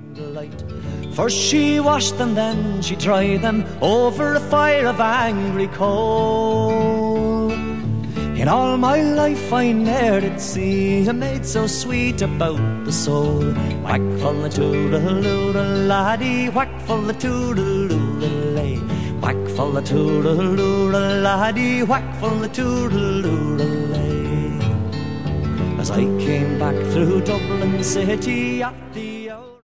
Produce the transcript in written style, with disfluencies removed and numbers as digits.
candlelight. First she washed them, then she dried them over a fire of angry coal. In all my life I ne'er did see a maid so sweet about the soul. Whack full the toodle-oodle laddie, whack full the toodle-oodle-lay. Whack full the toodle-oodle laddie, whack full the toodle-oodle-lay. As I came back through Dublin city at the